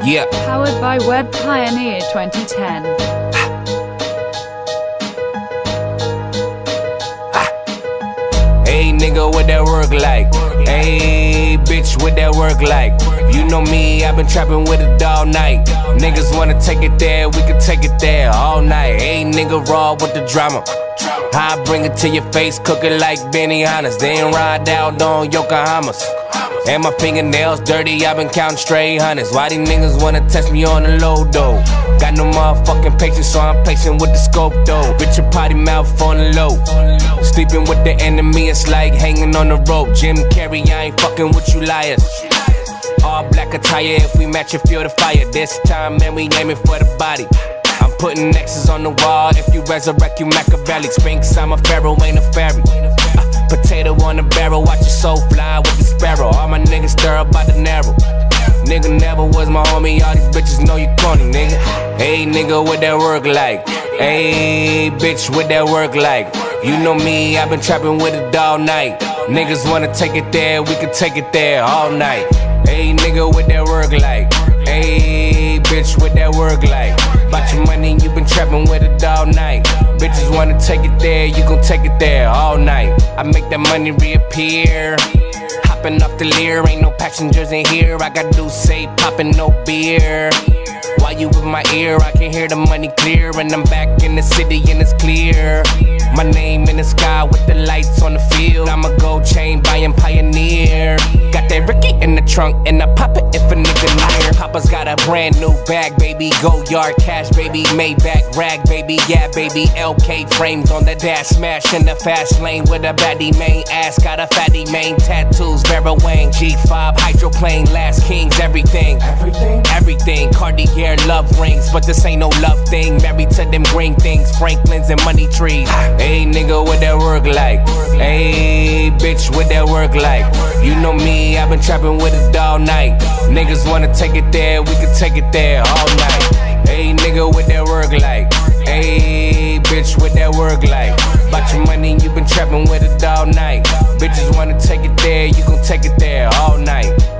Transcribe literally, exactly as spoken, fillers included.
Yeah. Powered by Web Pioneer twenty ten. Hey nigga, what that work like? Hey bitch, what that work like? You know me, I've been trapping with it all night. Niggas wanna take it there, we can take it there all night. Hey nigga, raw with the drama. I bring it to your face, cook it like Benihana's. Then ride out on Yokohamas. And my fingernails dirty, I've been counting straight hundreds. Why these niggas wanna test me on the low though? Got no motherfucking patience, so I'm patient with the scope though. Bitch, your potty mouth on the low. Sleeping with the enemy, it's like hanging on the rope. Jim Carrey, I ain't fucking with you liars. All black attire, if we match it, feel the fire. This time, man, we aiming for the body. I'm putting X's on the wall, if you resurrect, you Machiavelli. Sphinx, I'm a pharaoh, ain't a fairy. uh, Potato on the barrel, watch your soul fly with the sparrow. All my niggas stir up by the narrow. Nigga never was my homie, all these bitches know you corny, nigga. Hey nigga, what that work like? Hey bitch, what that work like? You know me, I've been trapping with it all night. Niggas wanna take it there, we can take it there all night. Hey nigga, what that work like? Hey bitch, what that work like? About your money, you been trapping with it all night. Bitches wanna take it there, you gon' take it there all night. I make that money reappear. Hopping off the Lear, ain't no passengers in here. I got Douce popping, no beer. While you in my ear, I can hear the money clear. And I'm back in the city and it's clear. My name in the sky with the lights on the field. I'm a gold chain buying Pioneer. Got that Ricky in the trunk and I pop it if a nigga near. Papa's got a brand new bag, baby. Go yard cash, baby. Maybach rag, baby. Yeah, baby. L K frames on the dash. Smash in the fast lane with a baddie main ass. Got a fatty main tattoos. Vera Wang, G five, hydroplane, Last Kings, everything. Everything? Everything. Cartier love rings, but this ain't no love thing. Married to them green things, Franklin's and money trees. Hey nigga, what that work like? Hey bitch, what that work like? You know me, I've been trapping with it all night. Niggas wanna take it there, we can take it there all night. Hey nigga, what that work like? Hey bitch, what that work like? About your money, you been trapping with it all night. Bitches wanna take it there, you gon' take it there all night.